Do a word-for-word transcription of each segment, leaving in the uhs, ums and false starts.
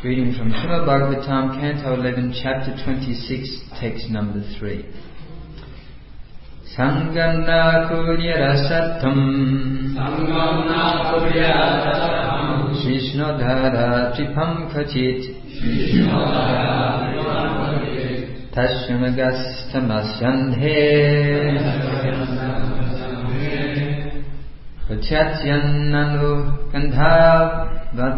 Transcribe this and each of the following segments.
Reading from Srimad Bhagavatam, Canto eleven, Chapter twenty-six, Text number three. Sangana Kuryasatam Sangana Kuryasatam Shishnodhara Tripam Kachit Shishnodhara Tripam Kachit Tashyamagasthamasyandhe Pachatyananu Gandhavat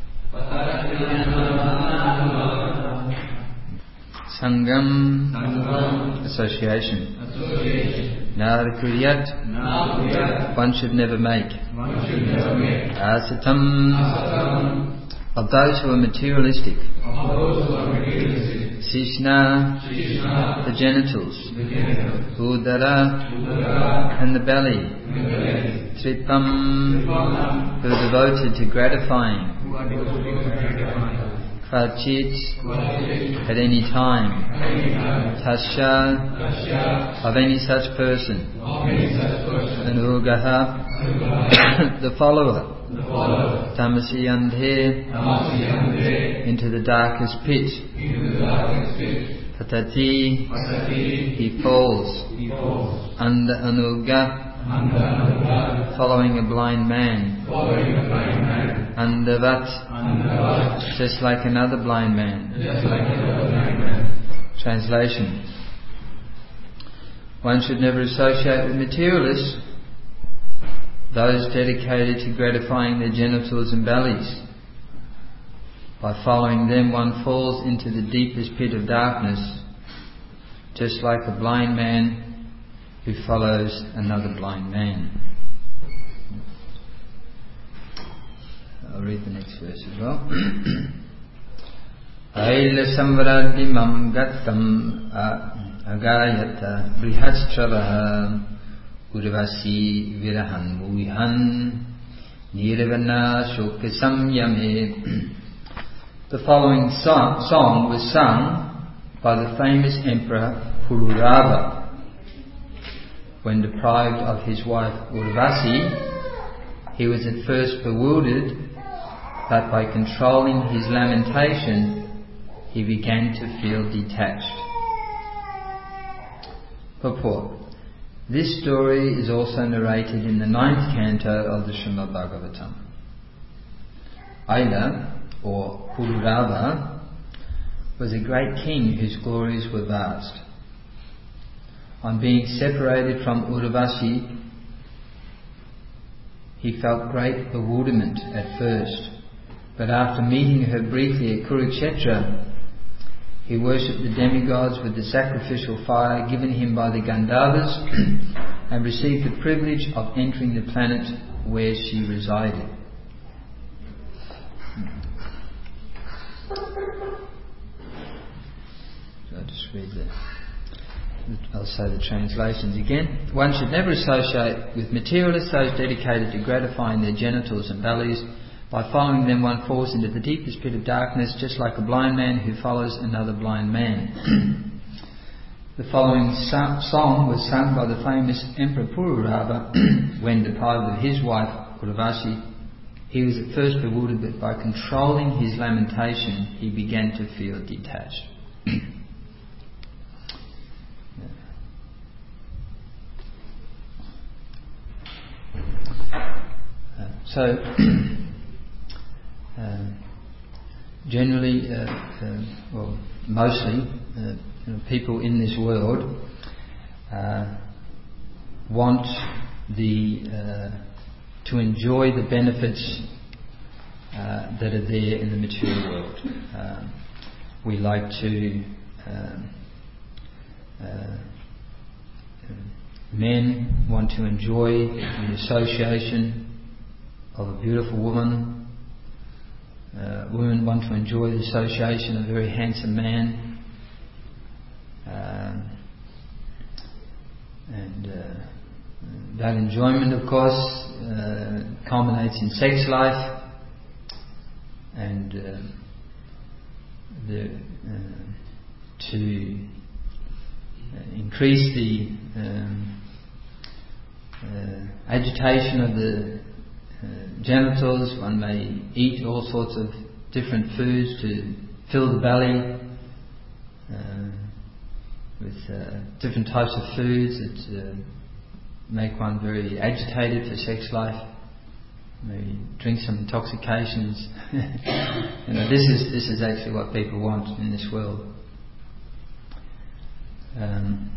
Sangam, association. Narakuryat, one should never make. Asatam, of those who are materialistic. Sishna, the genitals. Udara, and the belly. Tripam, who are devoted to gratifying. Kvachit, at any time. Tasya, of any such person. Anugaha, the follower. Tamasiyandhe, into the darkest pit. Patati, he falls. Under anuga, following a blind man. Andavat, just like another blind man. Translation. One should never associate with materialists, those dedicated to gratifying their genitals and bellies. By following them, one falls into the deepest pit of darkness, just like a blind man who follows another blind man. I'll read the next verse as well. Aila samvradimam gattam agayata brihastravaha urvasi virahan muvihan nirvana shokha samyame. The following song, song was sung by the famous emperor Pururava. When deprived of his wife Urvasi, he was at first bewildered, but by controlling his lamentation, he began to feel detached. Purport. This story is also narrated in the ninth canto of the Srimad Bhagavatam. Aila, or Pururava, was a great king whose glories were vast. On being separated from Urvasi, he felt great bewilderment at first, but after meeting her briefly at Kurukshetra, he worshipped the demigods with the sacrificial fire given him by the Gandharvas and received the privilege of entering the planet where she resided. So I'll just read the I'll say the translations again. One should never associate with materialists, those dedicated to gratifying their genitals and bellies. By following them, one falls into the deepest pit of darkness, just like a blind man who follows another blind man. The following song was sung by the famous Emperor Pururava when deprived of his wife Urvasi. He was at first bewildered, but by controlling his lamentation, he began to feel detached. So, uh, generally, uh, uh, well, mostly, uh, you know, people in this world uh, want the uh, to enjoy the benefits uh, that are there in the material world. Uh, we like to. Um, uh, men want to enjoy the association of a beautiful woman. Uh, women want to enjoy the association of a very handsome man. Uh, and uh, that enjoyment, of course, uh, culminates in sex life. And uh, the, uh, to increase the um, uh, agitation of the Uh, genitals, one may eat all sorts of different foods to fill the belly, uh, with uh, different types of foods that uh, make one very agitated for sex life. Maybe drink some intoxications. You know, this is this is actually what people want in this world. Um,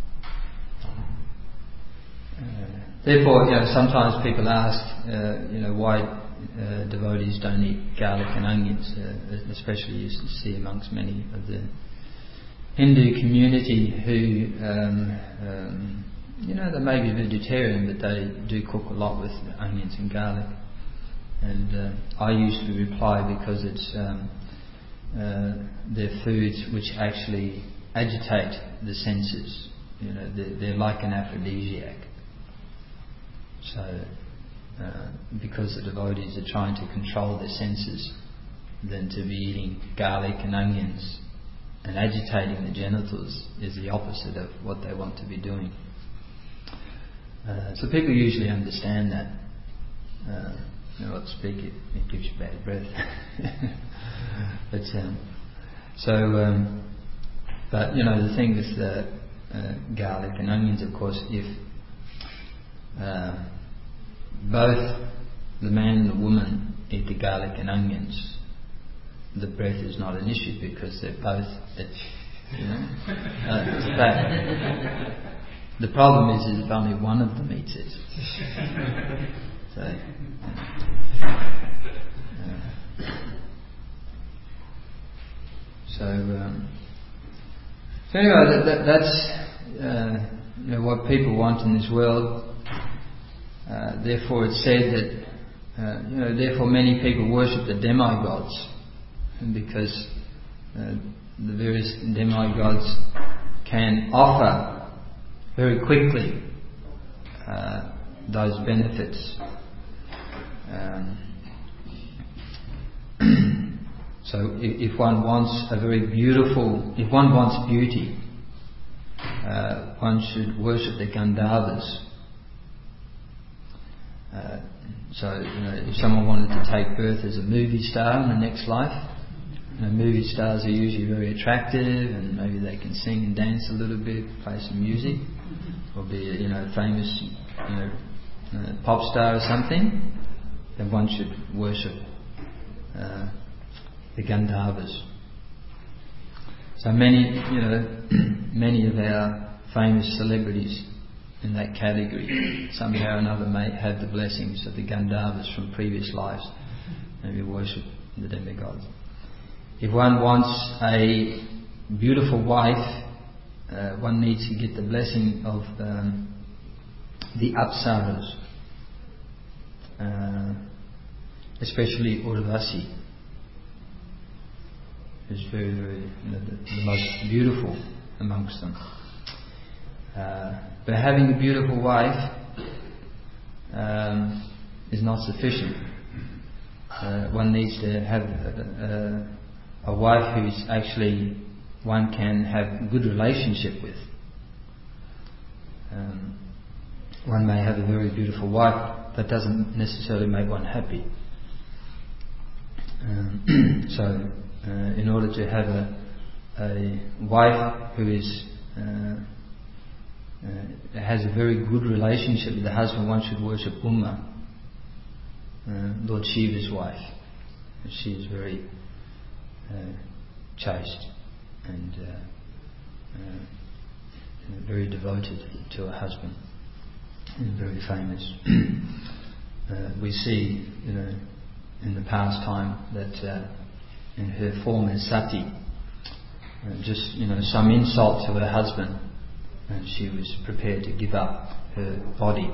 uh, therefore, you know, sometimes people ask, uh, you know, why uh, devotees don't eat garlic and onions, uh, especially you see amongst many of the Hindu community who, um, um, you know, they may be vegetarian, but they do cook a lot with onions and garlic. And uh, I usually reply because it's um, uh, they're foods which actually agitate the senses. You know, they're, they're like an aphrodisiac. So, uh, because the devotees are trying to control their senses, then to be eating garlic and onions and agitating the genitals is the opposite of what they want to be doing. Uh, so people usually understand that. Uh, you know, what speak it, it gives you bad breath. but um, so, um, but you know, the thing with the uh, garlic and onions, of course, if uh, both the man and the woman eat the garlic and onions, the breath is not an issue because they're both, it's, you know, uh, it's that. The problem is, is if only one of them eats it. So, uh, so, um, so anyway, that, that, that's uh, you know, what people want in this world. Uh, therefore, it's said that uh, you know, therefore many people worship the demigods, because uh, the various demigods can offer very quickly uh, those benefits. Um, so if, if one wants a very beautiful, if one wants beauty, uh, one should worship the Gandharvas. Uh, so you know, if someone wanted to take birth as a movie star in the next life, you know, movie stars are usually very attractive, and maybe they can sing and dance a little bit, play some music, or be a, you know, famous, you know, uh, pop star or something. Then one should worship uh, the Gandharvas. So many, you know, many of our famous celebrities in that category somehow or another may have the blessings of the Gandharvas from previous lives. Maybe worship the demigods. If one wants a beautiful wife, uh, one needs to get the blessing of um, the Apsaras. Uh, especially Urvasi, who's very, very, you know, the, the most beautiful amongst them. Uh, but having a beautiful wife um, is not sufficient. Uh, one needs to have a, a, a wife who's actually one can have a good relationship with. Um, one may have a very beautiful wife, that doesn't necessarily make one happy. Um, so, uh, in order to have a, a wife who is uh, uh, has a very good relationship with the husband, one should worship Uma, uh, Lord Shiva's wife. She is very uh, chaste and uh, uh, very devoted to her husband. And very famous. uh, we see, you know, in the past time that uh, in her form as Sati, uh, just, you know, some insult to her husband, and she was prepared to give up her body.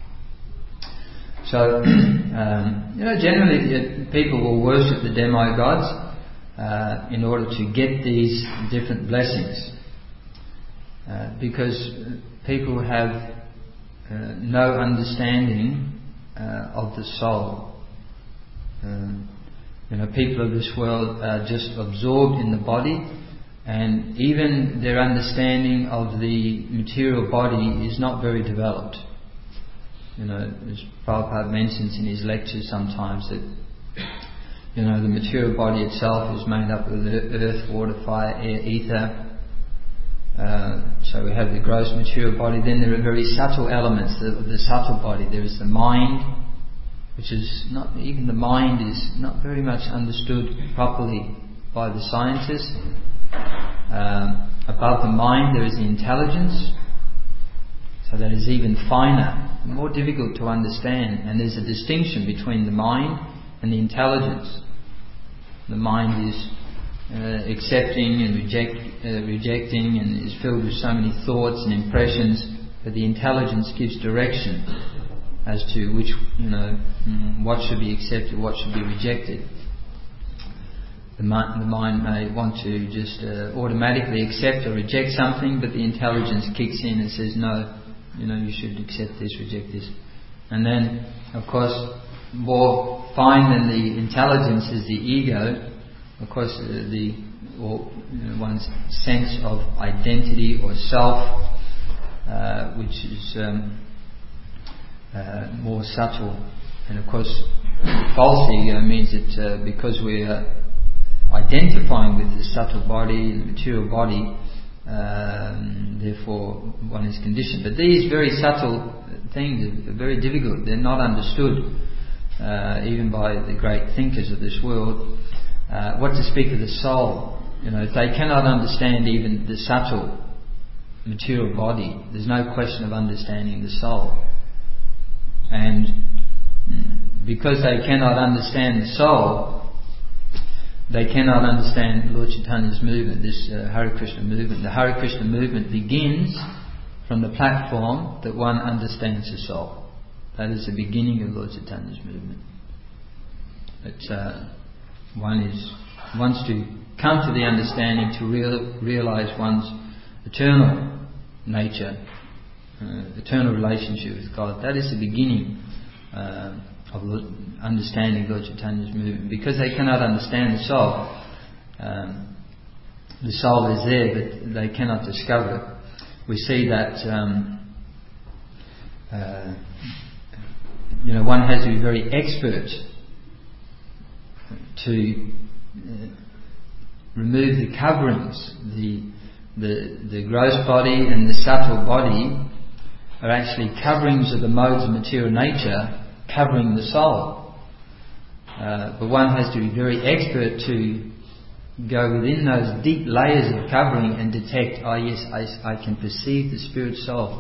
So, um, you know, generally uh, people will worship the demigods uh, in order to get these different blessings, uh, because people have Uh, no understanding uh, of the soul. Um, you know, people of this world are just absorbed in the body, and even their understanding of the material body is not very developed. You know, as Prabhupada mentions in his lectures sometimes that you know, the material body itself is made up of earth, water, fire, air, ether. Uh, so we have the gross material body. Then there are very subtle elements of the, the subtle body. There is the mind, which is not, even the mind is not very much understood properly by the scientists. Um, above the mind there is the intelligence, so that is even finer, more difficult to understand, and there's a distinction between the mind and the intelligence. The mind is uh, accepting and reject, uh, rejecting and is filled with so many thoughts and impressions, but the intelligence gives direction as to which, you know, what should be accepted, what should be rejected. The mind, the mind may want to just uh, automatically accept or reject something, but the intelligence kicks in and says, no, you know, you should accept this, reject this. And then, of course, more fine than the intelligence is the ego. Of course, uh, the or you know, one's sense of identity or self, uh, which is um, uh, more subtle. And of course, false ego means that uh, because we are identifying with the subtle body and the material body, um, therefore one is conditioned. But these very subtle things are very difficult. They're not understood uh, even by the great thinkers of this world. Uh, what to speak of the soul? You know, if they cannot understand even the subtle material body, there's no question of understanding the soul. And because they cannot understand the soul, they cannot understand Lord Chaitanya's movement, this uh, Hare Krishna movement. The Hare Krishna movement begins from the platform that one understands the soul. That is the beginning of Lord Chaitanya's movement. That uh, one is wants to come to the understanding to real, realize one's eternal nature, uh, eternal relationship with God. That is the beginning uh, of understanding Lord Chaitanya's movement. Because they cannot understand the soul, um, the soul is there, but they cannot discover it. We see that um, uh, you know, one has to be very expert to uh, remove the coverings. The, the the gross body and the subtle body are actually coverings of the modes of material nature, covering the soul. Uh, but one has to be very expert to go within those deep layers of covering and detect, oh yes, I, I can perceive the spirit soul.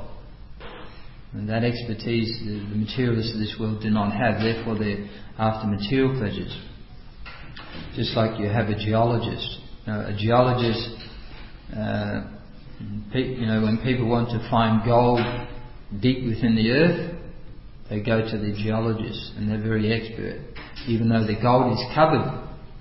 And that expertise the, the materialists of this world do not have, therefore they're after material pleasures. Just like you have a geologist. You know, a geologist, uh, pe- you know, when people want to find gold deep within the earth, they go to the geologists and they're very expert, even though the gold is covered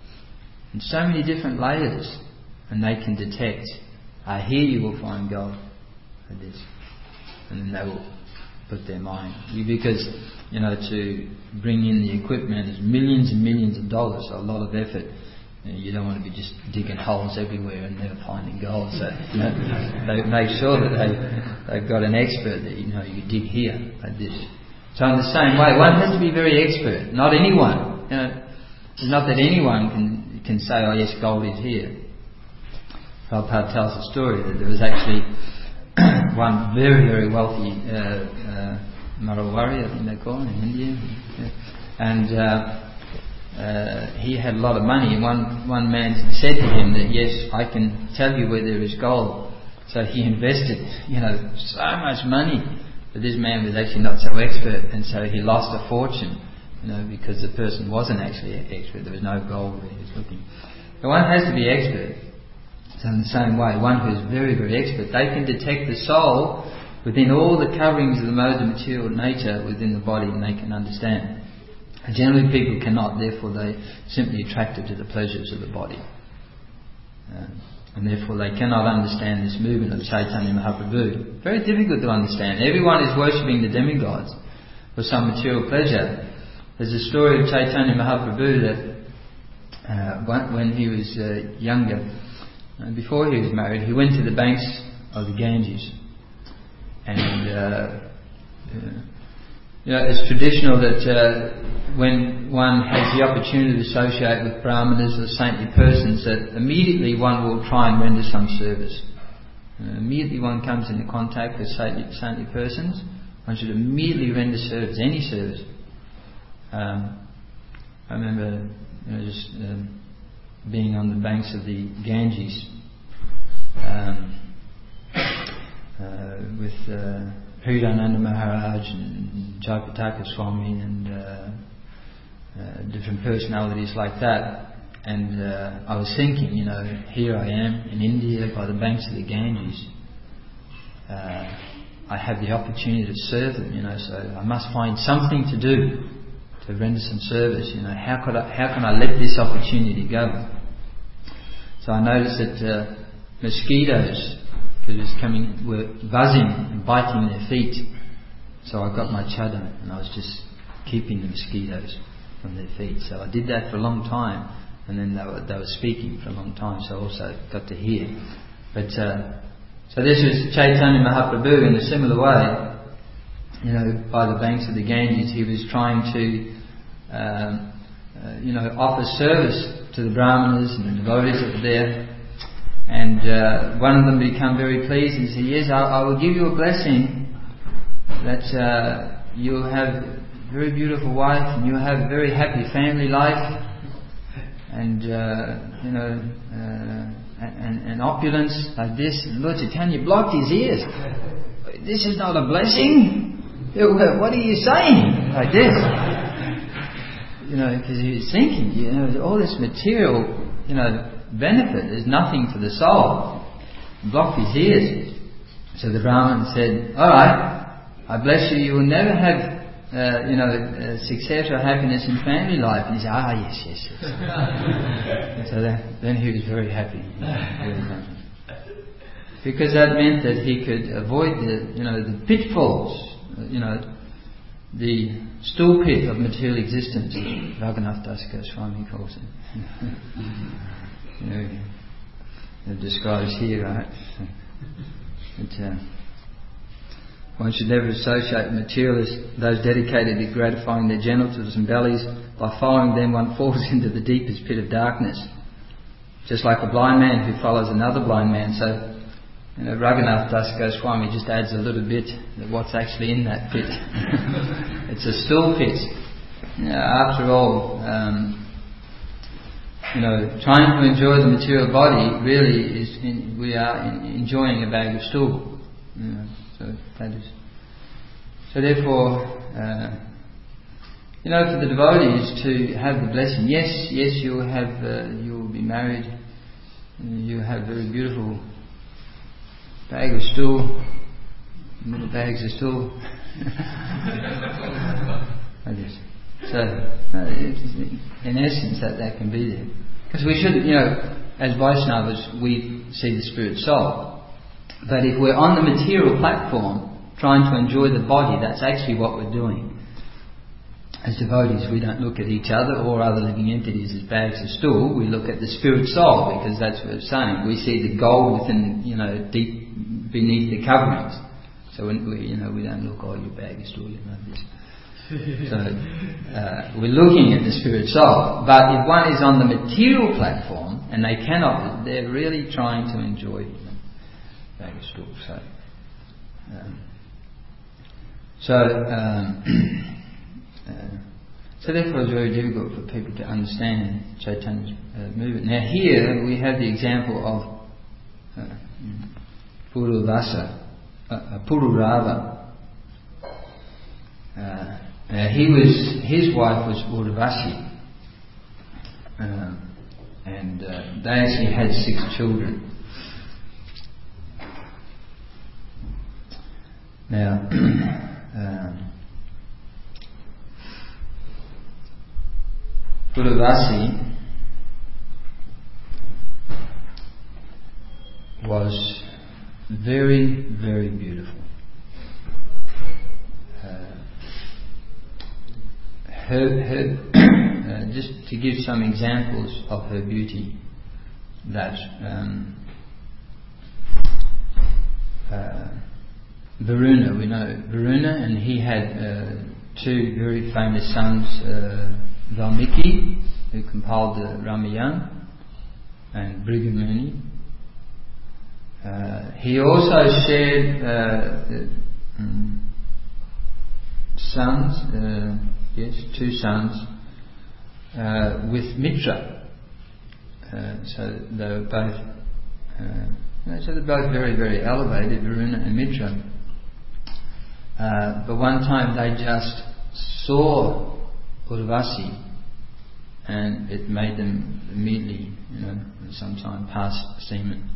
in so many different layers, and they can detect, ah, here you will find gold, like this, and then they will put their mind. Because, you know, to bring in the equipment is millions and millions of dollars, so a lot of effort. You know, you don't want to be just digging holes everywhere and never finding gold. So, you know, they make sure that they they've got an expert that, you know, you dig here like this. So in the same way, one has to be very expert. Not anyone. You know, it's not that anyone can can say, oh yes, gold is here. Prabhupada tells a story that there was actually one very, very wealthy uh, uh, Marawari, I think they call it, in India. Yeah. And uh, uh, he had a lot of money. And one, one man said to him that, yes, I can tell you where there is gold. So he invested, you know, so much money. But this man was actually not so expert, and so he lost a fortune, you know, because the person wasn't actually an expert. There was no gold where he was looking. But one has to be expert. So in the same way, one who is very, very expert, they can detect the soul within all the coverings of the modes of material nature within the body, and they can understand. And generally people cannot, therefore they simply attracted to the pleasures of the body. Um, And therefore they cannot understand this movement of Chaitanya Mahaprabhu. Very difficult to understand. Everyone is worshipping the demigods for some material pleasure. There's a story of Chaitanya Mahaprabhu that uh, when he was uh, younger, and before he was married, he went to the banks of the Ganges. And uh, uh, you know, it's traditional that uh, when one has the opportunity to associate with brahmanas or saintly persons, that immediately one will try and render some service. Uh, immediately one comes into contact with saintly, saintly persons, one should immediately render service, any service. Um, I remember you know, just um, being on the banks of the Ganges um, uh, with uh, Hridayananda Maharaj and Jayapataka Swami and uh, uh, different personalities like that. And uh, I was thinking, you know, here I am in India by the banks of the Ganges. Uh, I have the opportunity to serve them, you know, so I must find something to do to render some service. You know, how could I, how can I let this opportunity go? So I noticed that uh, mosquitoes, because it was coming, were buzzing and biting their feet. So I got my chadar and I was just keeping the mosquitoes from their feet. So I did that for a long time, and then they were, they were speaking for a long time, so I also got to hear. But uh, so this was Chaitanya Mahaprabhu in a similar way. You know, by the banks of the Ganges, he was trying to, um, uh, you know, offer service to the brahmanas and the devotees that were there. And uh, one of them became very pleased and said, "Yes, I, I will give you a blessing that uh, you'll have a very beautiful wife and you'll have a very happy family life, and uh, you know, uh, and, and opulence like this." And Lord Chaitanya blocked his ears. "This is not a blessing. What are you saying?" Like this, you know, because he was thinking, you know, all this material, you know, benefit is nothing for the soul. He blocked his ears. So the Brahmin said, "All right, I bless you. You will never have." Uh, you know, uh, success or happiness in family life." And he said, "Ah, yes, yes, yes." So that, then he was very happy, very happy, because that meant that he could avoid the, you know, the pitfalls, uh, you know, the stool pit of material existence. Raghunath Das Goswami calls it. You know, it describes here, right? But, uh, one should never associate with materialists, those dedicated to gratifying their genitals and bellies. By following them, one falls into the deepest pit of darkness, just like a blind man who follows another blind man. So, you know, Raghunath Das Goswami just adds a little bit of what's actually in that pit. It's a stool pit. You know, after all, um, you know, trying to enjoy the material body really is in, we are in, enjoying a bag of stool. You know. So that is. So therefore, uh, you know, for the devotees to have the blessing. Yes, yes, you will have, uh, you will be married. You have very beautiful bag of stool, little bags of stool. Like this. So, uh, in essence, that that can be there, because we shouldn't, you know, as Vaishnavas, we see the spirit soul. But if we're on the material platform trying to enjoy the body, that's actually what we're doing. As devotees, we don't look at each other or other living entities as bags of stool. We look at the spirit soul, because that's what it's saying. We see the gold within, you know, deep beneath the coverings. So when we, you know, we don't look, "Oh, you bag of stool," you know this. So uh, we're looking at the spirit soul. But if one is on the material platform and they cannot, they're really trying to enjoy bag of stool. So, um, so, um, uh, so therefore it's very difficult for people to understand Chaitanya's uh, movement. Now here we have the example of uh, Puruvasa, uh, uh, Pururava. Uh, uh, he was, his wife was Urvasi, um, and uh, they actually had six children. Now, um, Puruvasi was very, very beautiful. Uh, her, her uh, just to give some examples of her beauty, that um, uh, Varuna, we know Varuna, and he had uh, two very famous sons, uh, Valmiki, who compiled the Ramayana, and Bhrigu Muni. Uh, he also shared uh, the, um, sons, uh, yes, two sons, uh, with Mitra. Uh, so they were both, uh, so they're both very, very elevated, Varuna and Mitra. Uh, but one time they just saw Urvasi, and it made them immediately, you know, sometime pass semen.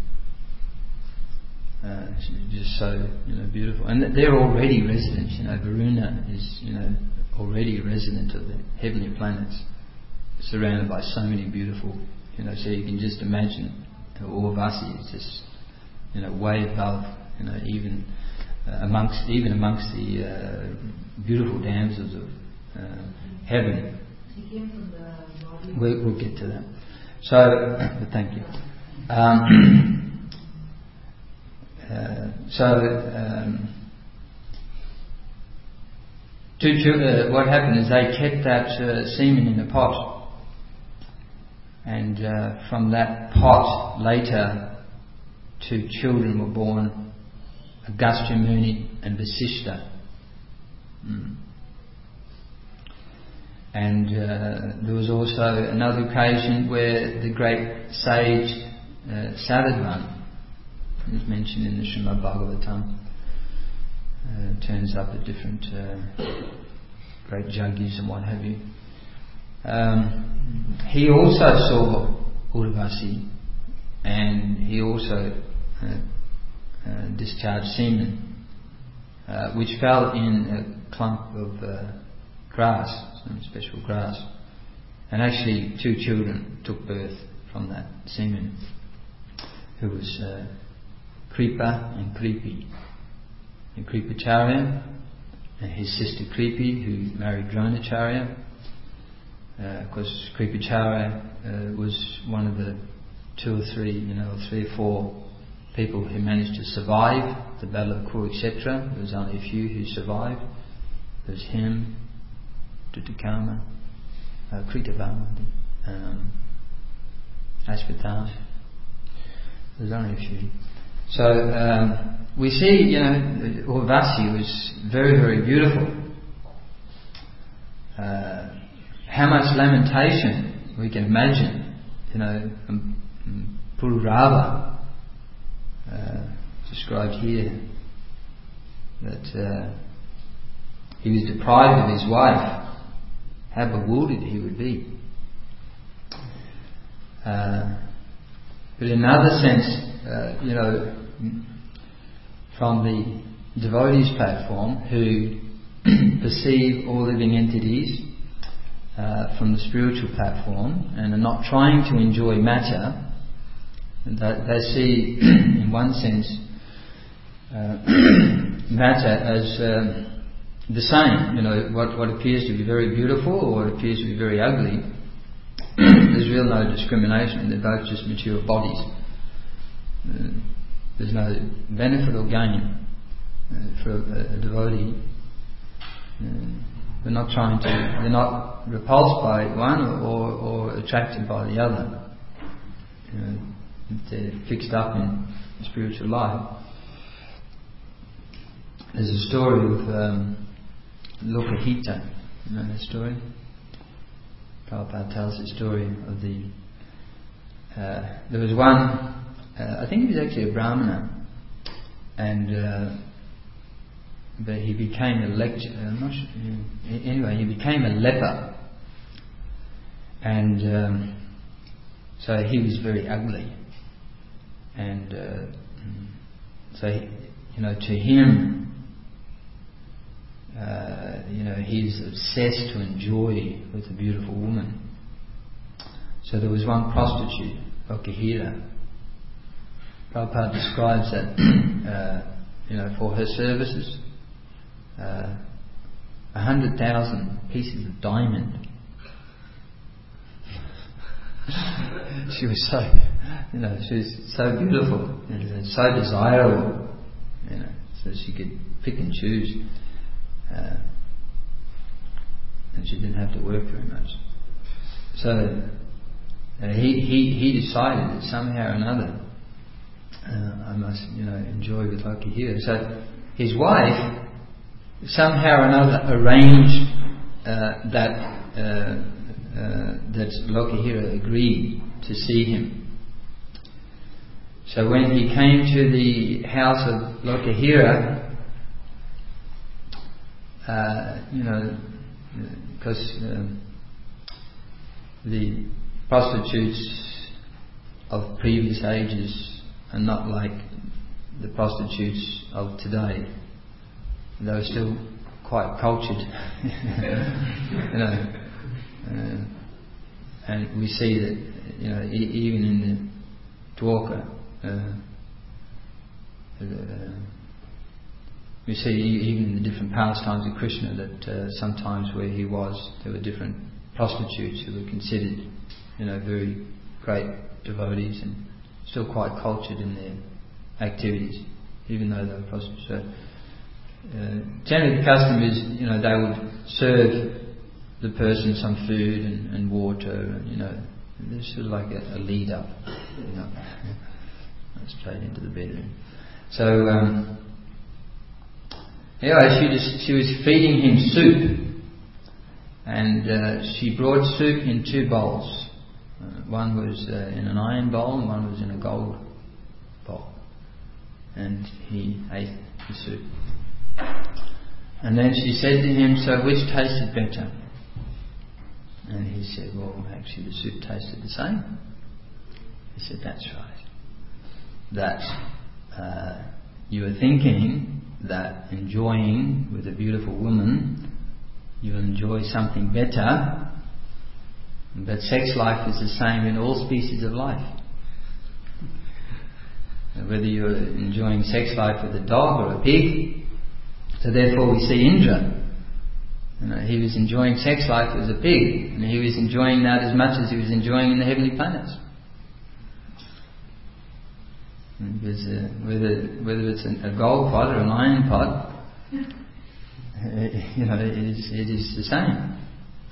Uh, just so, you know, beautiful. And they're already residents, you know, Varuna is, you know, already a resident of the heavenly planets, surrounded by so many beautiful, you know, so you can just imagine Urvasi is just, you know, way above, you know, even uh, amongst, even amongst the uh, beautiful damsels of uh, heaven. She came from the body. We'll, we'll get to that. So, but thank you. Um, Uh, so, um, to, to, uh, what happened is they kept that uh, semen in a pot, and uh, from that pot later two children were born, Agastya Muni and Vasishta. Mm. And uh, there was also another occasion where the great sage uh, Saradvan is mentioned in the Srimad Bhagavatam. Uh, turns up at different uh, great jagis and what have you. Um, he also saw Urvasi, and he also uh, uh, discharged semen, uh, which fell in a clump of uh, grass, some special grass. And actually, two children took birth from that semen, who was uh, Kripa and Kripi. And Kripacharya and his sister Kripi, who married Dronacharya. Uh, of course, Kripacharya uh, was one of the two or three, you know, three or four people who managed to survive the Battle of Kuru, et cetera. There was only a few who survived. There was him, Dutukama, uh, Kritavama, um, Ashvatthama. There was only a few. So um, we see, you know, Urvasi was very, very beautiful. Uh, how much lamentation we can imagine, you know, um, Pururava uh, described here, that uh, he was deprived of his wife. How bewildered he would be. Uh, but in another sense, uh, you know, from the devotees platform who perceive all living entities uh, from the spiritual platform and are not trying to enjoy matter, that they see in one sense uh, matter as um, the same, you know, what, what appears to be very beautiful or what appears to be very ugly. There's real no discrimination, they're both just material bodies. Uh, there's no benefit or gain uh, for a, a devotee. Uh, they're not trying to, they're not repulsed by one or, or, or attracted by the other. You know, they're fixed up in spiritual life. There's a story of um, Lokahita. You know that story? Prabhupada tells the story of the. Uh, there was one. Uh, I think he was actually a Brahmana, and uh, but he became a lecturer. I'm not sure. Anyway, he became a leper, and um, so he was very ugly, and uh, so he, you know, to him. Uh, you know, he's obsessed to enjoy with a beautiful woman. So there was one prostitute, Okahira. Prabhupada describes that, uh, you know, for her services, a uh, hundred thousand pieces of diamond. She was so, you know, she was so beautiful and so desirable, you know, so she could pick and choose. Uh, and she didn't have to work very much. So uh, he, he he decided that somehow or another uh, I must, you know, enjoy with Lokahira. So his wife somehow or another arranged uh, that uh, uh, that Lokahira agreed to see him. So when he came to the house of Lokahira, uh, you know, because um, the prostitutes of previous ages are not like the prostitutes of today. They were still quite cultured, you know, uh, and we see that, you know, e- even in the Dwarka, uh, uh, we see even in the different pastimes of Krishna that uh, sometimes where he was, there were different prostitutes who were considered, you know, very great devotees and still quite cultured in their activities, even though they were prostitutes. So, uh, generally the custom is, you know, they would serve the person some food and, and water, and, you know, there's sort of like a, a lead up, you know, straight into the bedroom. So um, anyway, she just she was feeding him soup, and uh, she brought soup in two bowls. Uh, one was uh, in an iron bowl, and one was in a gold bowl, and he ate the soup. And then she said to him, "So which tasted better?" And he said, "Well, actually the soup tasted the same." He said, "That's right. That uh, you were thinking that enjoying with a beautiful woman, you'll enjoy something better, but sex life is the same in all species of life. Whether you're enjoying sex life with a dog or a pig." So therefore we see Indra. You know, he was enjoying sex life as a pig, and he was enjoying that as much as he was enjoying in the heavenly planets. Because uh, whether whether it's a gold pot or an iron pot, you know, it is it is the same.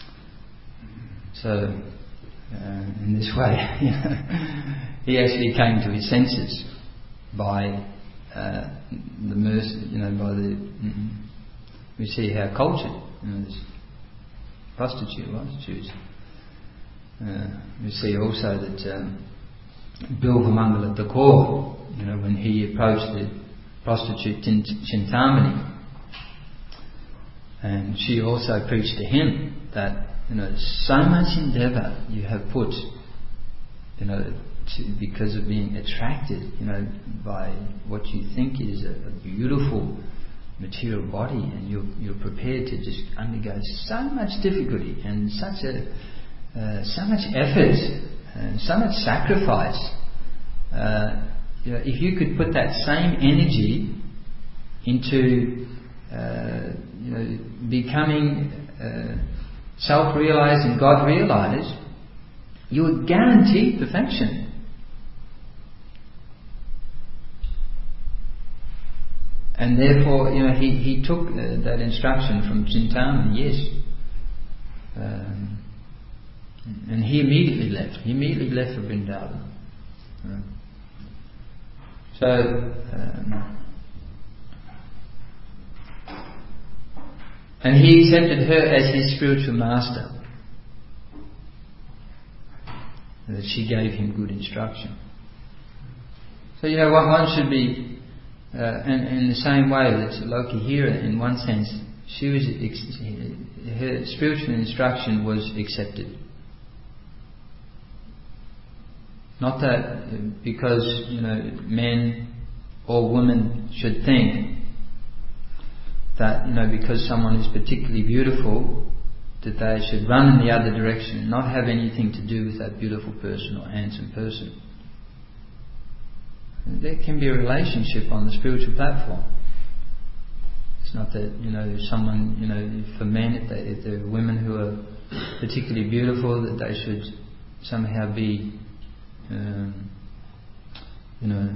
So uh, in this way, you know, he actually came to his senses by uh, the mercy, you know, by the. Mm, we see how cultured, you know, this prostitute was. She was. Uh, we see also that um, Bilvamangala Thakur, you know, when he approached the prostitute Chintamani, and she also preached to him that, you know, so much endeavour you have put, you know, to, because of being attracted, you know, by what you think is a, a beautiful material body, and you're you're prepared to just undergo so much difficulty and such a uh, so much effort and so much sacrifice. Uh, you know, if you could put that same energy into uh, you know, becoming uh, self-realized and God-realized, you would guarantee perfection. And therefore, you know, he, he took uh, that instruction from Chintamani, yes. Um, and he immediately left. He immediately left for Vrindavan. Right. So, um, and he accepted her as his spiritual master. That she gave him good instruction. So, you know, one, one should be Uh, and, and in the same way that Lokahira, in one sense, she was her spiritual instruction was accepted. Not that because, you know, men or women should think that, you know, because someone is particularly beautiful, that they should run in the other direction, not have anything to do with that beautiful person or handsome person. There can be a relationship on the spiritual platform. It's not that, you know, someone, you know, for men, if, they, if there are women who are particularly beautiful, that they should somehow be, um, you know,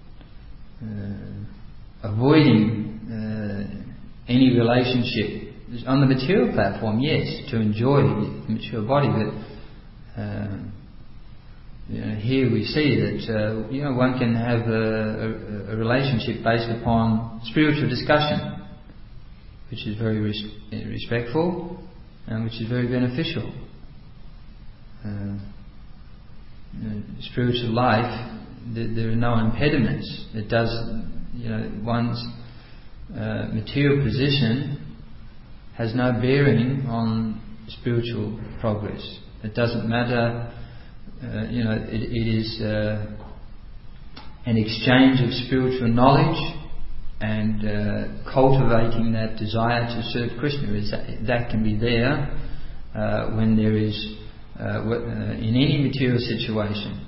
uh, avoiding uh, any relationship on the material platform, yes, to enjoy the material body, but uh, you know, here we see that uh, you know one can have a, a, a relationship based upon spiritual discussion, which is very res- respectful and which is very beneficial. Uh, you know, spiritual life, th- there are no impediments. It does, you know, one's uh, material position has no bearing on spiritual progress. It doesn't matter. Uh, you know, it, it is uh, an exchange of spiritual knowledge and uh, cultivating that desire to serve Krishna. Is that, that can be there uh, when there is uh, w- uh, in any material situation.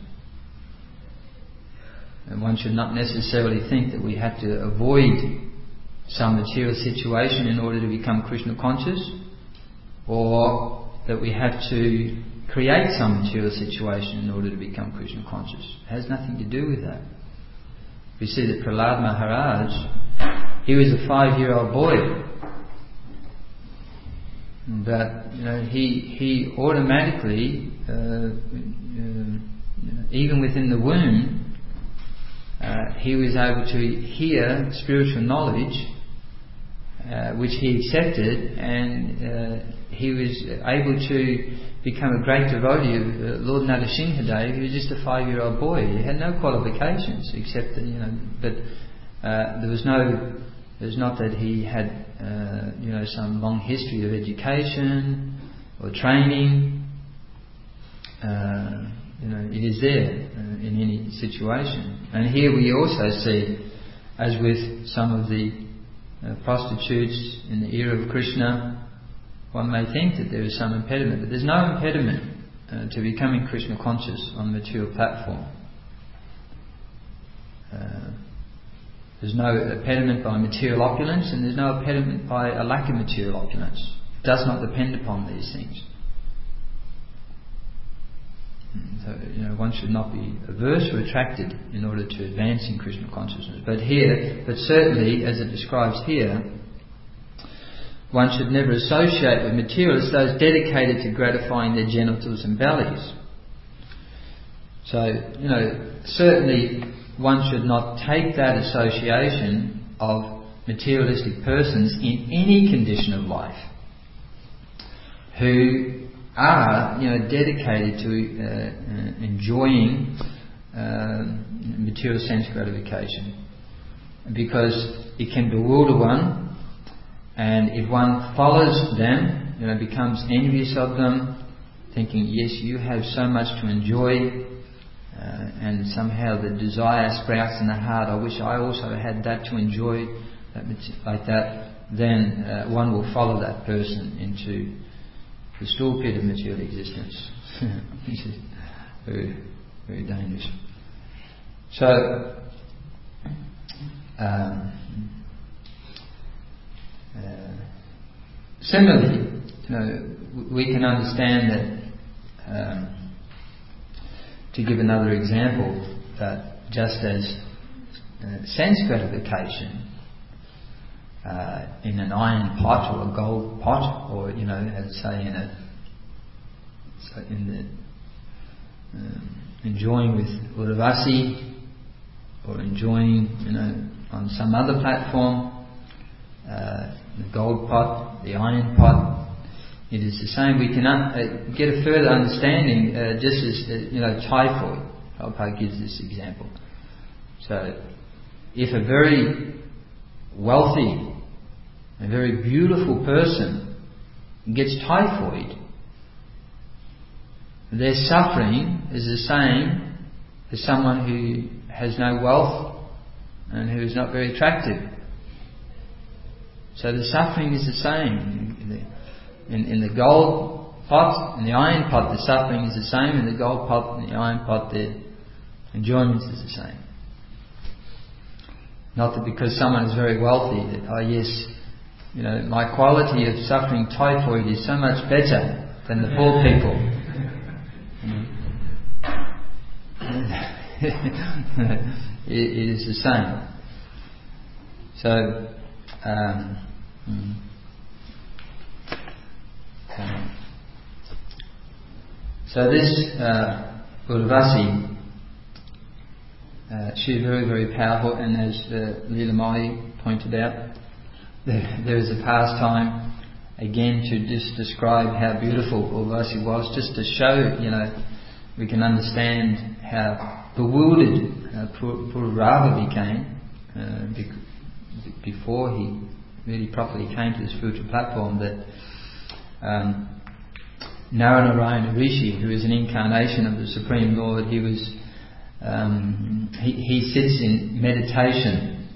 And one should not necessarily think that we have to avoid some material situation in order to become Krishna conscious, or that we have to create some material situation in order to become Krishna conscious. It has nothing to do with that. We see that Prahlad Maharaj, he was a five-year-old boy, but you know, he he automatically, uh, uh, even within the womb, uh, he was able to hear spiritual knowledge, uh, which he accepted, and uh, he was able to become a great devotee of uh, Lord Narasimhadev. He was just a five-year-old boy. He had no qualifications except that, you know, but uh, there was no, it was not that he had, uh, you know, some long history of education or training. Uh, you know, it is there uh, in any situation. And here we also see, as with some of the uh, prostitutes in the era of Krishna, one may think that there is some impediment, but there's no impediment uh, to becoming Krishna conscious on the material platform. Uh, there's no impediment by material opulence, and there's no impediment by a lack of material opulence. It does not depend upon these things. So, you know, one should not be averse or attracted in order to advance in Krishna consciousness. But here, but certainly, as it describes here, one should never associate with materialists those dedicated to gratifying their genitals and bellies. So, you know, certainly one should not take that association of materialistic persons in any condition of life who are, you know, dedicated to uh, uh, enjoying uh, material sense gratification, because it can bewilder one, and if one follows them, you know, becomes envious of them, thinking, yes, you have so much to enjoy, uh, and somehow the desire sprouts in the heart, I wish I also had that to enjoy, that, like that, then uh, one will follow that person into the stool pit of material existence, which is very, very dangerous. So, um, uh, similarly, you know, we can understand that, um, to give another example, that just as uh, sense gratification Uh, in an iron pot or a gold pot, or, you know, as say in a so in the um, enjoying with Uravasi, or enjoying, you know, on some other platform, uh, the gold pot, the iron pot, it is the same. We can un- uh, get a further understanding, uh, just as uh, you know, typhoid. Prabhupada gives this example. So, if a very wealthy, a very beautiful person gets typhoid, their suffering is the same as someone who has no wealth and who is not very attractive. So the suffering is the same. In, in the gold pot and the iron pot, the suffering is the same. In the gold pot and the iron pot, the enjoyment is the same. Not that because someone is very wealthy that, oh yes, you know, my quality of suffering typhoid is so much better than the poor people. it, it is the same. So, um, So this uh, Urvasi, uh, she's very, very powerful, and as uh, Leela Mai pointed out, there, there is a pastime again to just describe how beautiful Urvasi was, just to show, you know, we can understand how bewildered uh, Pururava became uh, bec- before he really properly came to the spiritual platform, that um, Naranarayana Rishi, who is an incarnation of the Supreme Lord, he was um, he, he sits in meditation.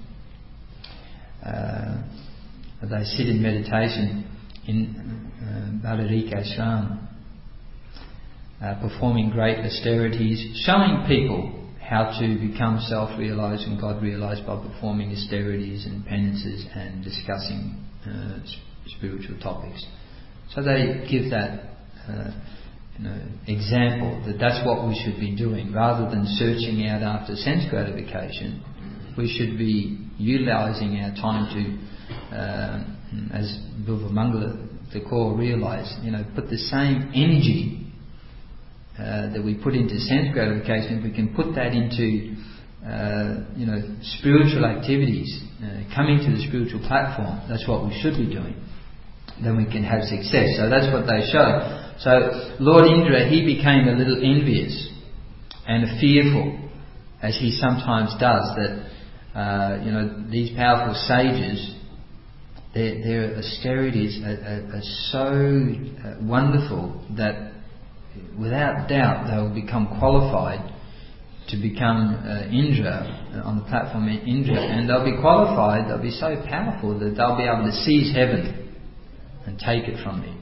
Uh, they sit in meditation in uh, Balarika Ashram, uh, performing great austerities, showing people how to become self-realised and God-realised by performing austerities and penances and discussing uh, spiritual topics. So they give that uh, you know, example that that's what we should be doing. Rather than searching out after sense gratification, we should be utilising our time to, uh, as Bilvamangala, the core realised, you know, put the same energy Uh, that we put into sense gratification, if we can put that into uh, you know spiritual activities, uh, coming to the spiritual platform, that's what we should be doing, then we can have success. So that's what they show. So Lord Indra, he became a little envious and fearful, as he sometimes does, that uh, you know these powerful sages, their, their austerities are, are, are so uh, wonderful that without doubt they will become qualified to become uh, Indra, uh, on the platform in Indra, and they'll be qualified, they'll be so powerful that they'll be able to seize heaven and take it from me.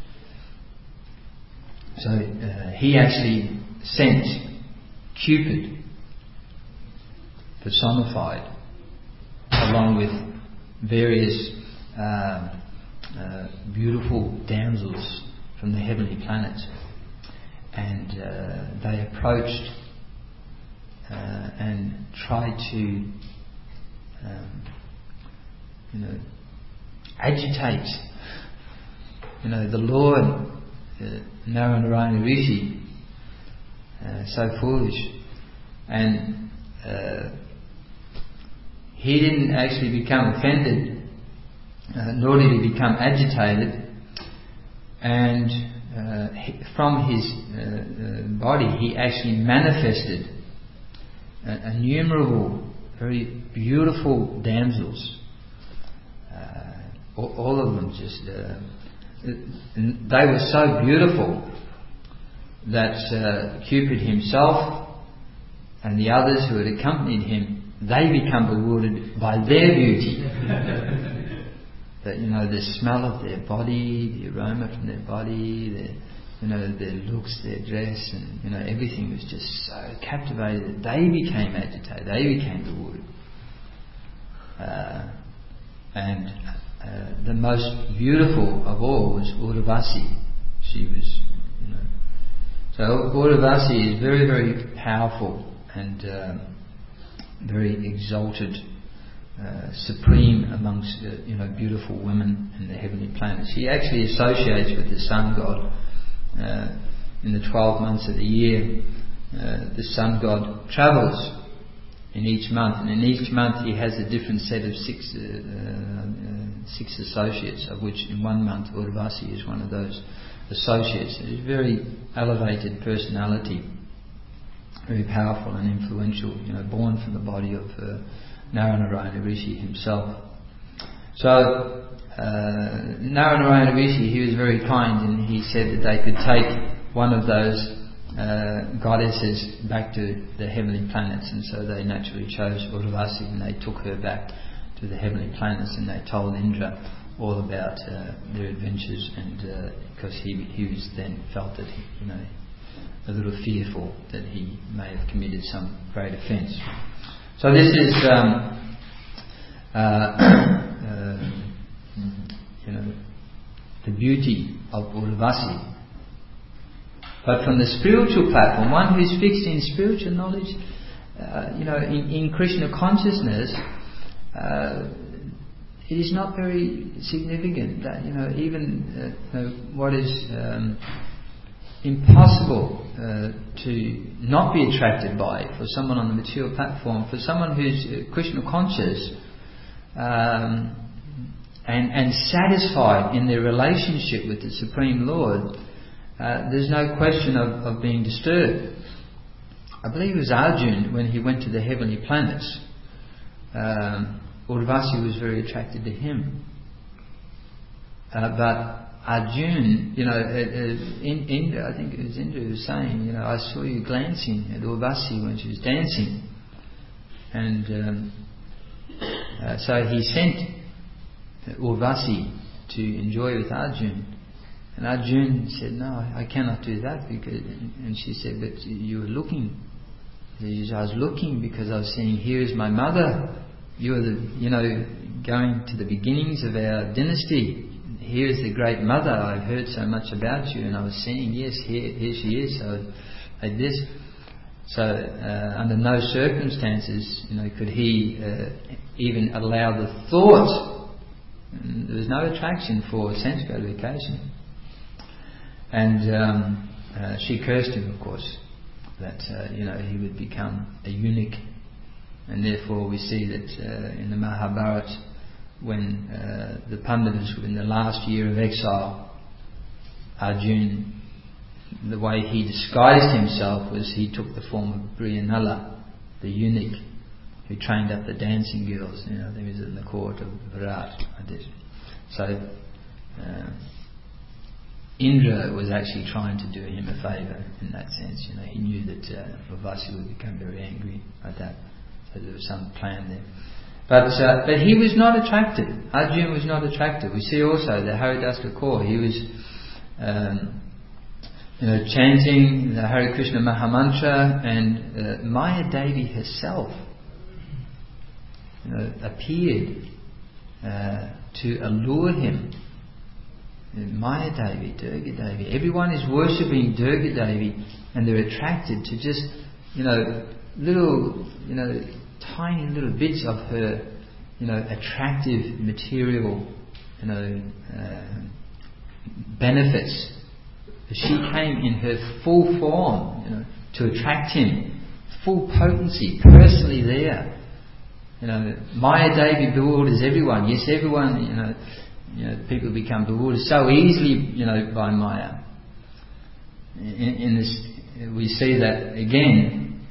So uh, he actually sent Cupid personified, along with various uh, uh, beautiful damsels from the heavenly planets. And uh, they approached uh, and tried to, um, you know, agitate, you know, the Lord, uh, Naranarayana Rishi, uh, so foolish, and uh, he didn't actually become offended, uh, nor did he become agitated, and Uh, he, from his uh, uh, body he actually manifested uh, innumerable very beautiful damsels, uh, all, all of them just uh, they were so beautiful that uh, Cupid himself and the others who had accompanied him, they become bewildered by their beauty. That, you know, the smell of their body, the aroma from their body, their, you know, their looks, their dress, and, you know, everything was just so captivated that they became agitated, they became bewildered. Uh, and uh, the most beautiful of all was Urvasi. She was, you know, so Urvasi is very, very powerful and um, very exalted. Uh, supreme amongst uh, you know beautiful women in the heavenly planets. He actually associates with the sun god uh, in the twelve months of the year. Uh, the sun god travels in each month, and in each month he has a different set of six uh, uh, six associates, of which in one month Urvasi is one of those associates. He's a very elevated personality, very powerful and influential. You know, born from the body of Uh, Naranarayana Rishi himself. So uh, Naranarayana Rishi, he was very kind, and he said that they could take one of those uh, goddesses back to the heavenly planets, and so they naturally chose Urvasi, and they took her back to the heavenly planets, and they told Indra all about uh, their adventures, and uh, because he he was then felt that he, you know a little fearful that he may have committed some great offence. So this is, um, uh, uh, you know, the beauty of Urvasi. But from the spiritual platform, one who's fixed in spiritual knowledge, uh, you know, in, in Krishna consciousness, uh, it is not very significant that, you know, even uh, you know, what is um, impossible uh, to not be attracted by it for someone on the material platform, for someone who's uh, Krishna conscious um, and, and satisfied in their relationship with the Supreme Lord. Uh, there's no question of, of being disturbed. I believe it was Arjuna, when he went to the heavenly planets, um, Urvasi was very attracted to him. Uh, but Arjuna, you know, uh, uh, in, Indra, I think it was Indra who was saying, you know, I saw you glancing at Urvasi when she was dancing. And um, uh, so he sent Urvasi to enjoy with Arjuna. And Arjuna said, no, I cannot do that. Because, and she said, but you were looking. He said, I was looking because I was saying, here is my mother. You are the, you know, going to the beginnings of our dynasty. Here is the great mother. I've heard so much about you. And I was saying, yes, here, here she is. So I did this. So uh, under no circumstances, you know, could he uh, even allow the thought. And there was no attraction for sense gratification. And um, uh, she cursed him, of course, that uh, you know he would become a eunuch, and therefore we see that uh, in the Mahabharata, when uh, the Pandavas were in the last year of exile, Arjuna, the way he disguised himself was he took the form of Brihanala, the eunuch who trained up the dancing girls. You know, he was in the court of Virat. So. Uh, Indra was actually trying to do him a favour in that sense. You know, he knew that uh, Urvasi would become very angry at that, so there was some plan there. But uh, but he was not attracted. Arjuna was not attracted. We see also the Haridas Kaur. He was, um, you know, chanting the Hare Krishna Mahamantra, and uh, Maya Devi herself, you know, appeared uh, to allure him. Maya Devi, Durga Devi. Everyone is worshipping Durga Devi, and they're attracted to just, you know, little, you know, tiny little bits of her, you know, attractive material, you know, uh, benefits. She came in her full form, you know, to attract him, full potency, personally there. You know, Maya Devi bewilders everyone. Yes, everyone, you know. You know, people become bewildered so easily, you know, by Maya. In, in this, we see that again.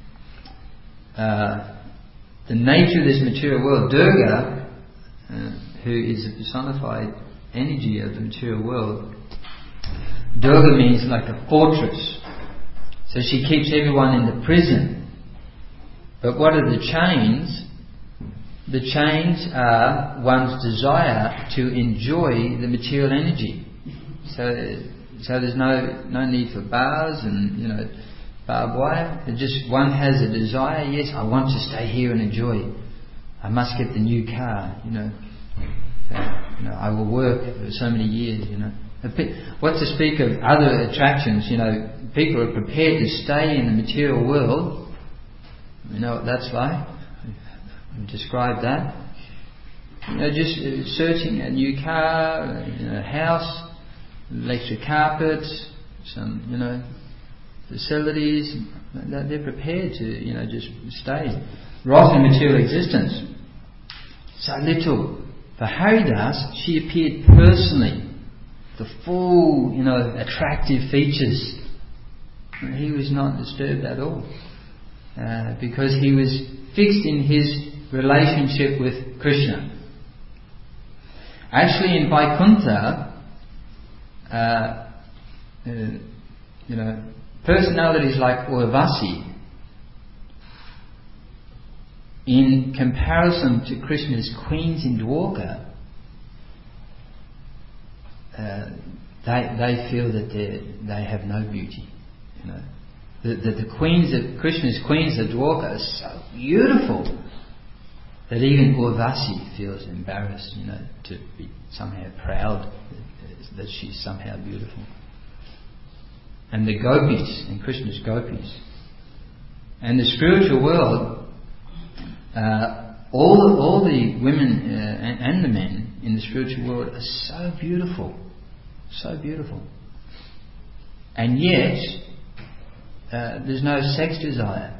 Uh, the nature of this material world, Durga, uh, who is a personified energy of the material world. Durga means like a fortress, so she keeps everyone in the prison. But what are the chains? The chains are one's desire to enjoy the material energy. So, so there's no no need for bars and, you know, barbed wire. It just one has a desire. Yes, I want to stay here and enjoy. I must get the new car. You know, so, you know, I will work for so many years. You know, what to speak of other attractions? You know, people are prepared to stay in the material world. You know what that's like. Describe that. You know, just uh, searching a new car, a house, electric carpets, some, you know, facilities. They're prepared to, you know, just stay. Right in material existence. So little. For Haridas, she appeared personally. The full, you know, attractive features. He was not disturbed at all. Uh, because he was fixed in his relationship with Krishna. Actually, in Vaikuntha, uh, uh, you know, personalities like Urvasi, in comparison to Krishna's queens in Dwarka, uh, they they feel that they they have no beauty. You know, that the, the queens of Krishna's queens of Dwarka are so beautiful that even Urvasi feels embarrassed, you know, to be somehow proud that she's somehow beautiful. And the gopis, and Krishna's gopis, and the spiritual world, uh, all all the women uh, and, and the men in the spiritual world are so beautiful, so beautiful. And yet, uh, there's no sex desire.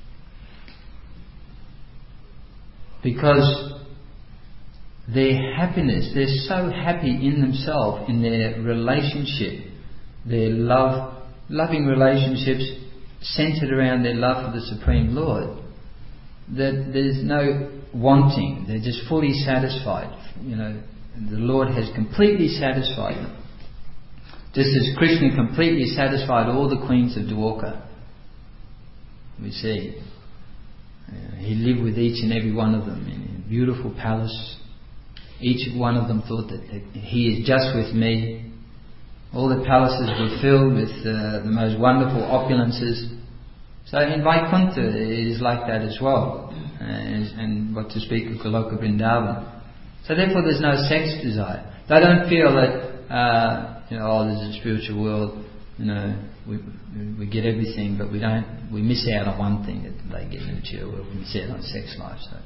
Because their happiness, they're so happy in themselves, in their relationship, their love, loving relationships centered around their love for the Supreme Lord, that there's no wanting. They're just fully satisfied. You know, the Lord has completely satisfied them. Just as Krishna completely satisfied all the queens of Dwarka. We see. Uh, he lived with each and every one of them in a beautiful palace. Each one of them thought that he is just with me. All the palaces were filled with uh, the most wonderful opulences. So in Vaikuntha it is like that as well. Uh, and what to speak of Goloka Vrindavan. So therefore there's no sex desire. They don't feel that, uh, you know, oh, there's a spiritual world, you know, we we get everything, but we don't, we miss out on one thing that they get in the material world. We miss out on sex life. So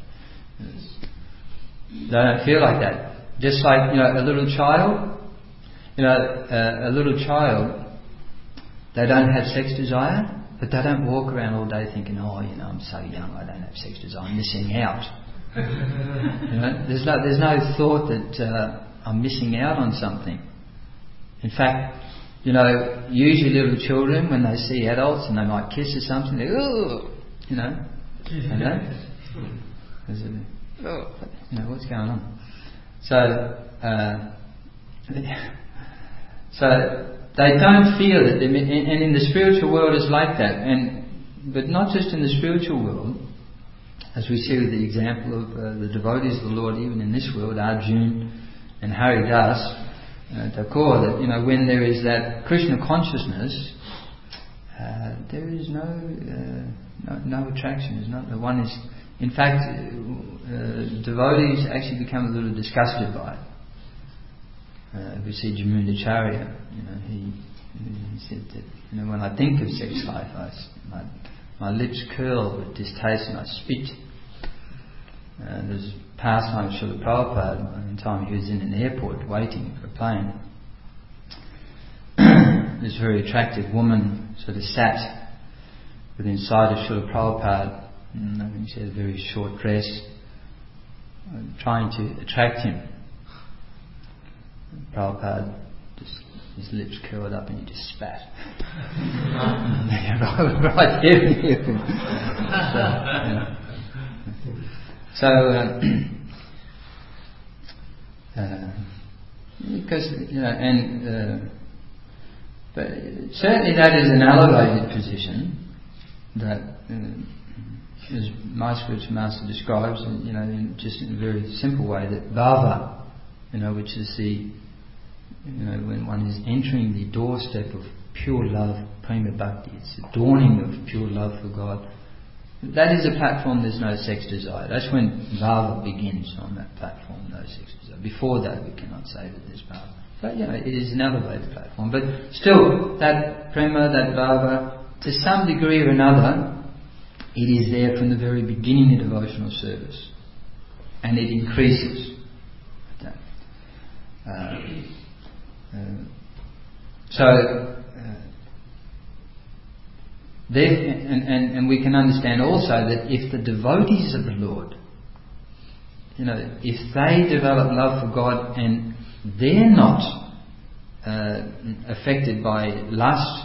they don't feel like that. Just like, you know, a little child, you know, uh, a little child, they don't have sex desire, but they don't walk around all day thinking, oh, you know, I'm so young, I don't have sex desire, I'm missing out. You know, there's no there's no thought that uh, I'm missing out on something. In fact, you know, usually little children, when they see adults and they might kiss or something, they oh, you know, you know, there's a, oh, you know, what's going on? So, uh, so they don't feel that, and in the spiritual world it's like that, and but not just in the spiritual world, as we see with the example of uh, the devotees of the Lord, even in this world, Arjuna and Haridas. Uh, Thakur, that, you know, when there is that Krishna consciousness, uh, there is no, uh, no no attraction. There's not the one is. In fact, uh, devotees actually become a little disgusted by it. Uh, we see Jamunacharya. You know, he he said that, you know, when I think of sex life, I, my my lips curl with distaste and I spit. Uh, there's a pastime of Srila Prabhupada one time he was in an airport waiting for a plane. This very attractive woman sort of sat within sight of Srila Prabhupada, and I think she had a very short dress, uh, trying to attract him. And Prabhupada, just his lips curled up and he just spat. Right there. So, you know. So, uh, uh, because, you know, and, uh, but certainly that is an elevated position that, uh, as my spiritual master describes, and, you know, in just in a very simple way, that bhava, you know, which is the, you know, when one is entering the doorstep of pure love, prema bhakti, it's the dawning of pure love for God. That is a platform there's no sex desire. That's when bhava begins on that platform, no sex desire. Before that we cannot say that there's bhava. But you know, it is an elevated platform. But still, that prema, that bhava, to some degree or another, it is there from the very beginning of devotional service. And it increases. Uh, uh, so, uh, There, and, and, and we can understand also that if the devotees of the Lord, you know, if they develop love for God and they're not uh, affected by lust,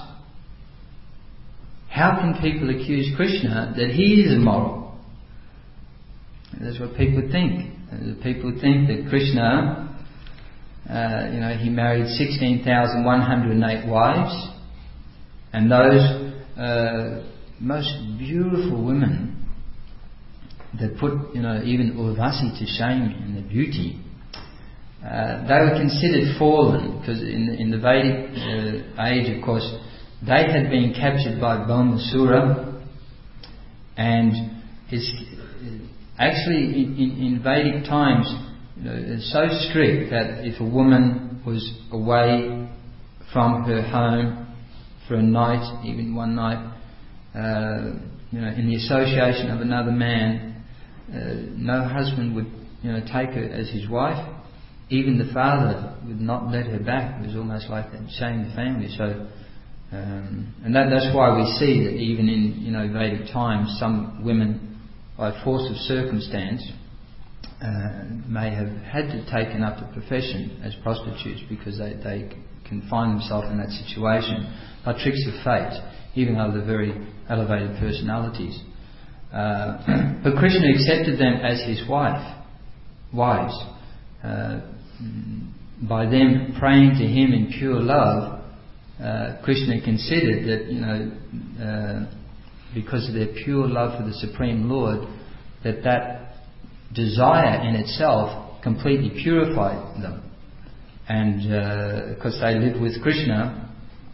how can people accuse Krishna that he is immoral? That's what people think. People think that Krishna, uh, you know, he married sixteen thousand one hundred eight wives, and those Uh, most beautiful women that put, you know, even Urvasi to shame in their beauty. Uh, they were considered fallen because in the, in the Vedic uh, age, of course, they had been captured by Bhaumasura, and it's actually in, in, in Vedic times, you know, it's so strict that if a woman was away from her home for a night, even one night, uh, you know, in the association of another man, uh, no husband would, you know, take her as his wife. Even the father would not let her back. It was almost like that, shame the family. So Um, and that, that's why we see that even in you know Vedic times, some women, by force of circumstance, uh, may have had to taken up the profession as prostitutes because they, they can find themselves in that situation by tricks of fate, even though they're very elevated personalities. Uh, but Krishna accepted them as his wife, wives. Uh, by them praying to him in pure love, uh, Krishna considered that, you know, uh, because of their pure love for the Supreme Lord, that that desire in itself completely purified them. And uh, because they lived with Krishna,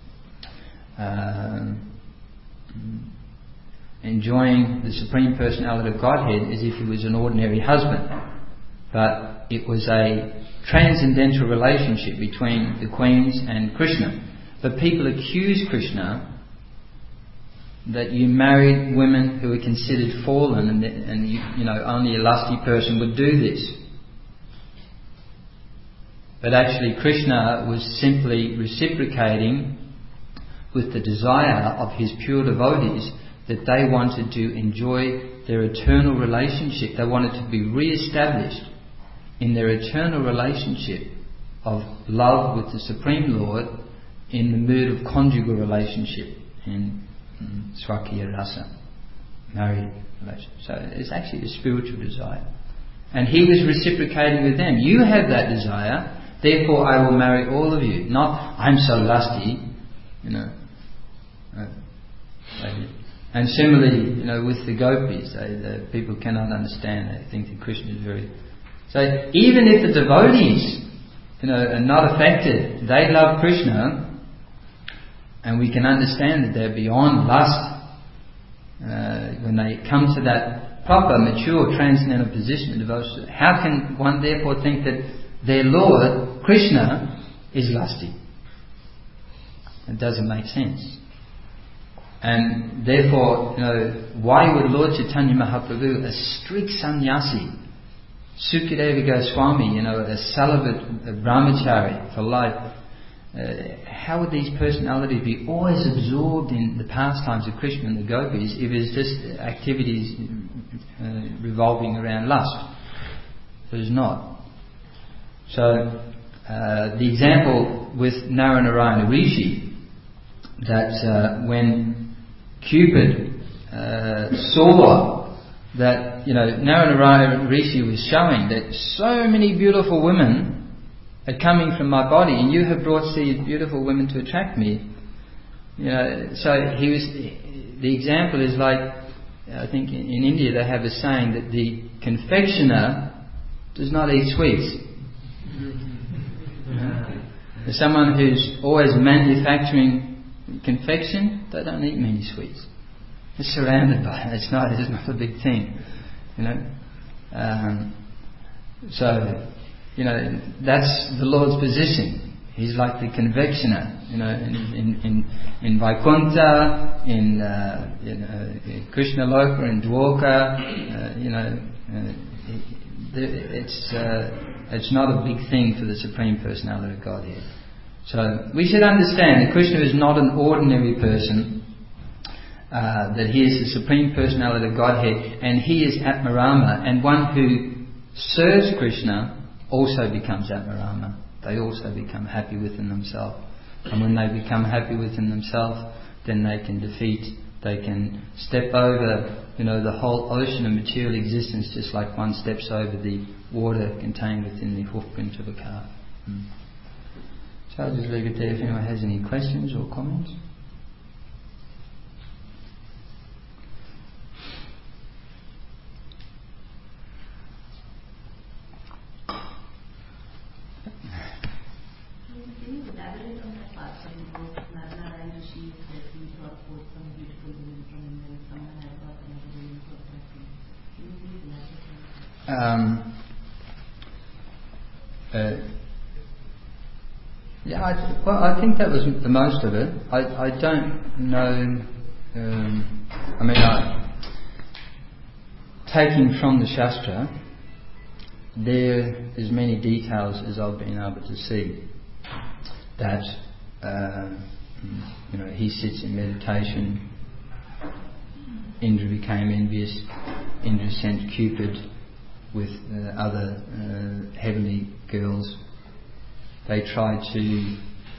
uh, enjoying the Supreme Personality of Godhead as if he was an ordinary husband. But it was a transcendental relationship between the queens and Krishna. But people accuse Krishna that you married women who were considered fallen, and, and you, you know only a lusty person would do this. But actually Krishna was simply reciprocating with the desire of his pure devotees that they wanted to enjoy their eternal relationship. They wanted to be re-established in their eternal relationship of love with the Supreme Lord in the mood of conjugal relationship, in um, Swakya Rasa, married relationship. So it's actually a spiritual desire. And he was reciprocating with them. You have that desire, therefore I will marry all of you. Not, I'm so lusty, you know. Uh, and similarly, you know, with the gopis, they, the people cannot understand. They think that Krishna is very... So even if the devotees, you know, are not affected, they love Krishna, and we can understand that they're beyond lust. Uh, when they come to that proper, mature, transcendental position of devotion, how can one therefore think that their Lord, Krishna, is lusty? It doesn't make sense. And therefore, you know, why would Lord Chaitanya Mahaprabhu, a strict sannyasi, Sukadeva Goswami, you know, a celibate a brahmachari for life, uh, how would these personalities be always absorbed in the pastimes of Krishna and the gopis if it's just activities uh, revolving around lust? It is not. So, uh, the example with Naranarayana Rishi, that uh, when Cupid uh, saw that, you know, Naranarayana Rishi was showing that so many beautiful women are coming from my body, and you have brought these beautiful women to attract me. You know, so he was. The example is like, I think in, in India they have a saying that the confectioner does not eat sweets. There's someone who's always manufacturing confection, they don't eat many sweets. They're surrounded by it. It's not, it's not a big thing, you know. Um, so, you know, that's the Lord's position. He's like the confectioner, you know, in in in, in Vaikuntha, in, uh, in, uh, in Krishna Loka, in Dwarka, uh, you know. Uh, it's uh, it's not a big thing for the Supreme Personality of Godhead. So we should understand that Krishna is not an ordinary person, uh, that he is the Supreme Personality of Godhead, and he is Atmarama, and one who serves Krishna also becomes Atmarama. They also become happy within themselves. And when they become happy within themselves, then they can defeat, they can step over, you know, the whole ocean of material existence, just like one steps over the water contained within the hoofprint of a calf. Hmm. So I'll just leave it there if anyone has any questions or comments. Can you elaborate on that part when you wrote Naranarayana Rishi that he brought forth some beautiful women from India and someone had brought another woman from Pakistan? Can you please elaborate on that? Um, uh, Yeah, I, well, I think that was the most of it. I, I don't know. Um, I mean, I, taking from the Shastra, there is many details as I've been able to see that uh, you know, he sits in meditation. Indra became envious. Indra sent Cupid with uh, other uh, heavenly girls. They tried to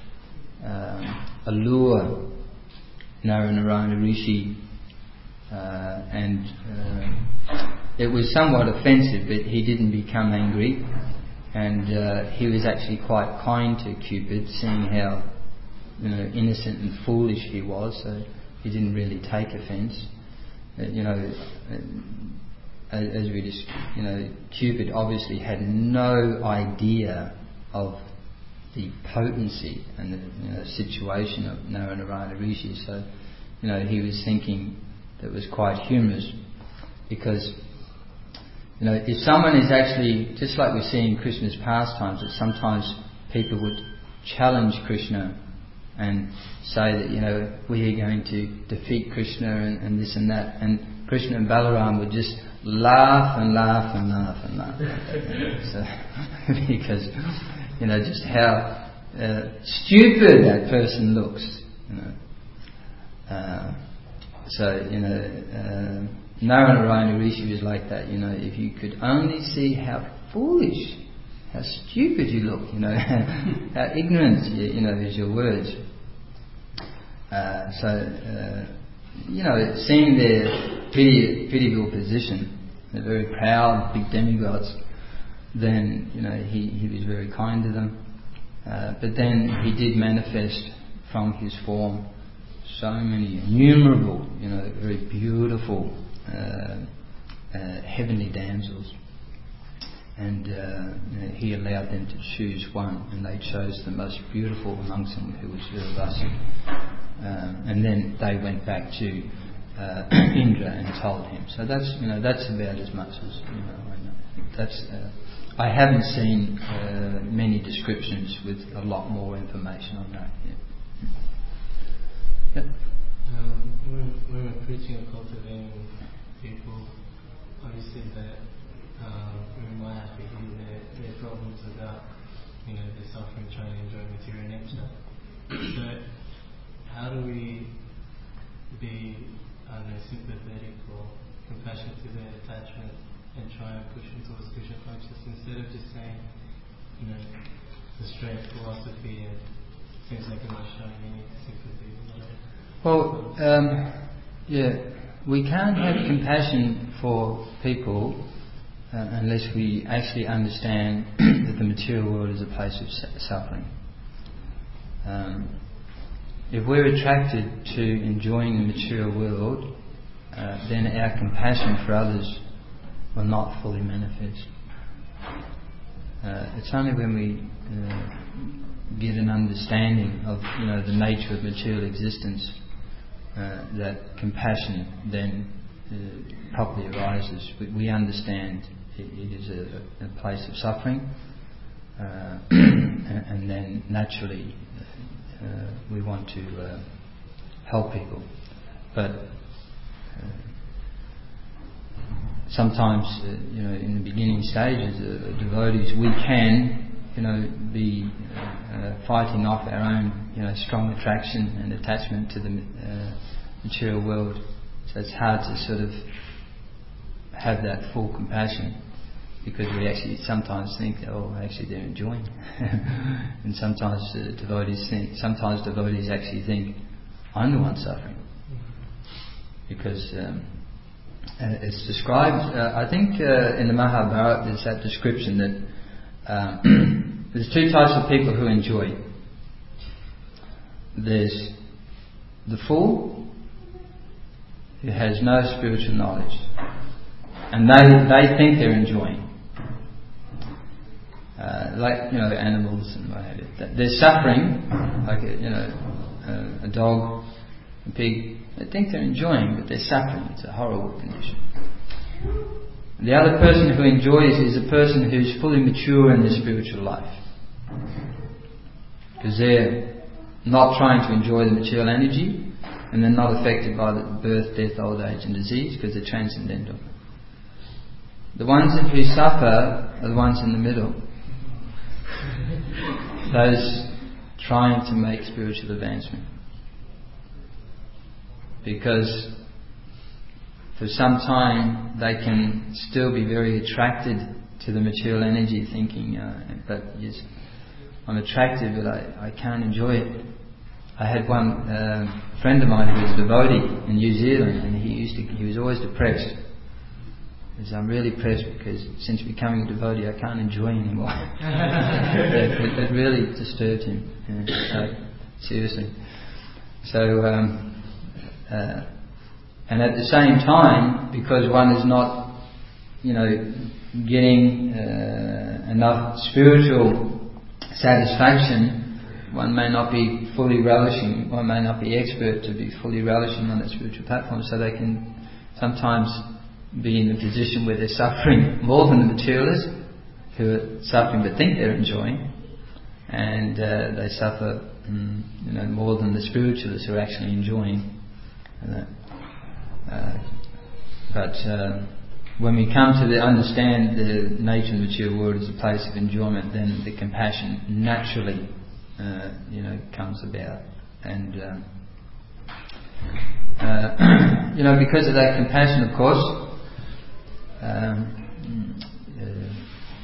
um, allure Naranarayana Rishi, uh, and uh, it was somewhat offensive, but he didn't become angry, and uh, he was actually quite kind to Cupid, seeing how, you know, innocent and foolish he was. So he didn't really take offence. Uh, you know, uh, as, as we just, you know, Cupid obviously had no idea of the potency and the, you know, situation of Naranarayana Rishi. So, you know, he was thinking that it was quite humorous, because, you know, if someone is actually, just like we see in Krishna's pastimes, that sometimes people would challenge Krishna and say that, you know, we are going to defeat Krishna and, and this and that, and Krishna and Balaram would just laugh and laugh and laugh and laugh. So, because, you know, just how uh, stupid that person looks, you know. Uh, so, you know, uh, Naranarayana Rishi was like that, you know, if you could only see how foolish, how stupid you look, you know, how ignorant, you, you know, is your words. Uh, so, uh, you know, seeing their pity, pitiable position, they're very proud, big demigods, then, you know, he, he was very kind to them. Uh, but then he did manifest from his form so many innumerable, you know, very beautiful uh, uh, heavenly damsels. And uh, you know, he allowed them to choose one, and they chose the most beautiful amongst them, who was Urvasi. Um, and then they went back to uh, Indra and told him. So that's, you know, that's about as much as, you know, I know. That's. Uh, I haven't seen uh, many descriptions with a lot more information on that. Yeah. Yep. Um, when, when we're preaching and cultivating people, obviously that um, we might have to hear their, their problems about, you know, their suffering, trying to enjoy material nature. So, how do we be, I don't know, sympathetic or compassionate to their attachment and try and push them towards Krishna consciousness, instead of just saying, you know, the straight philosophy and things like you're not showing any sympathy? Well, um, yeah, we can't have compassion for people uh, unless we actually understand that the material world is a place of suffering. Um, if we're attracted to enjoying the material world, uh, then our compassion for others will not fully manifest. Uh, it's only when we uh, get an understanding of, you know, the nature of material existence uh, that compassion then uh, properly arises. We, we understand it, it is a, a place of suffering, uh, and, and then naturally uh, we want to uh, help people. But uh, sometimes, uh, you know, in the beginning stages, uh, devotees, we can, you know, be uh, fighting off our own, you know, strong attraction and attachment to the uh, material world. So it's hard to sort of have that full compassion, because we actually sometimes think, oh, actually they're enjoying, and sometimes uh, devotees think, sometimes devotees actually think, I'm the one suffering, because. Um, Uh, it's described, uh, I think uh, in the Mahabharata there's that description that um, there's two types of people who enjoy. There's the fool who has no spiritual knowledge, and they they think they're enjoying. Uh, like, you know, animals and what have you. They're suffering, like a, you know, a, a dog, a pig. They think they're enjoying, but they're suffering. It's a horrible condition. The other person who enjoys is a person who's fully mature in their spiritual life, because they're not trying to enjoy the material energy, and they're not affected by the birth, death, old age and disease, because they're transcendental. The ones who suffer are the ones in the middle, those trying to make spiritual advancement. because for some time they can still be very attracted to the material energy, thinking, uh, but yes, I'm attracted, but I, I can't enjoy it. I had one uh, friend of mine who was a devotee in New Zealand, and he used to, he was always depressed. He said, I'm really depressed because since becoming a devotee I can't enjoy anymore. it, it, it really disturbed him. Yeah, so, seriously. So, um, uh, and at the same time, because one is not, you know, getting uh, enough spiritual satisfaction, one may not be fully relishing, one may not be expert to be fully relishing on that spiritual platform, so they can sometimes be in a position where they're suffering more than the materialists, who are suffering but think they're enjoying, and uh, they suffer mm, you know, more than the spiritualists who are actually enjoying. Uh, but uh, when we come to the, understand the nature of the material world as a place of enjoyment, then the compassion naturally Uh, you know, comes about, and um, uh, you know, because of that compassion, of course, um, uh,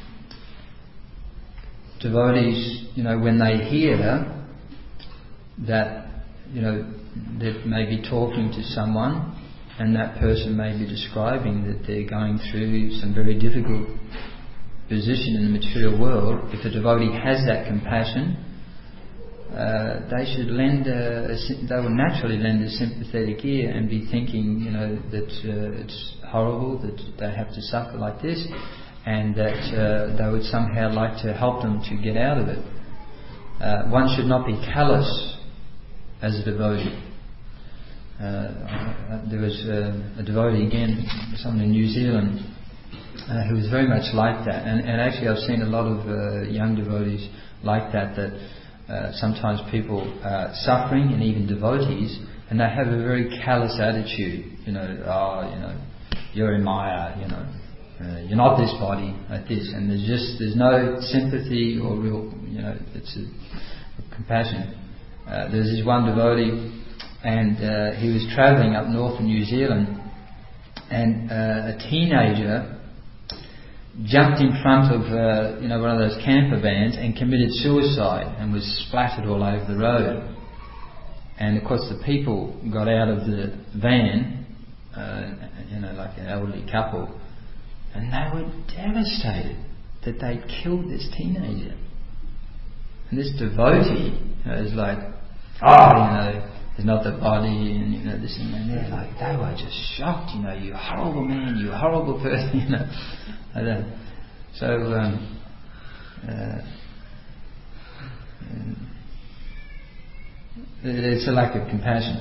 devotees, you know, when they hear that, you know, they may be talking to someone, and that person may be describing that they're going through some very difficult position in the material world. If a devotee has that compassion, Uh, they should lend a, they will naturally lend a sympathetic ear and be thinking, you know, that uh, it's horrible that they have to suffer like this, and that uh, they would somehow like to help them to get out of it. Uh, one should not be callous as a devotee. Uh, there was uh, a devotee again, someone in New Zealand, uh, who was very much like that, and, and actually I've seen a lot of uh, young devotees like that. That Uh, sometimes people are suffering, and even devotees, and they have a very callous attitude. You know, oh, you know, you're in Maya. You know, uh, you're not this body, like this. And there's just there's no sympathy or real, you know, it's a, a compassion. Uh, there's this one devotee, and uh, he was travelling up north in New Zealand, and uh, a teenager jumped in front of uh, you know one of those camper vans and committed suicide and was splattered all over the road. And of course the people got out of the van, uh, you know, like an elderly couple, and they were devastated that they'd killed this teenager. And this devotee, you know, is like, oh, you know, it's not the body, and you know this and that. And they're like, they were just shocked, you know, you horrible man, you horrible person, you know. Like that. So um, uh, it's a lack of compassion,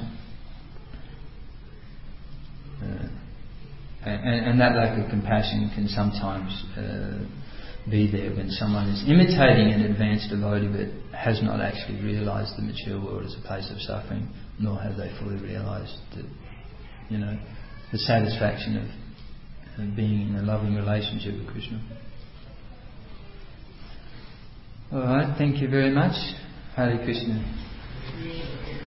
uh, and, and that lack of compassion can sometimes uh, be there when someone is imitating an advanced devotee but has not actually realised the material world as a place of suffering, nor have they fully realised the, you know, the satisfaction of and being in a loving relationship with Krishna. Alright, thank you very much. Hare Krishna.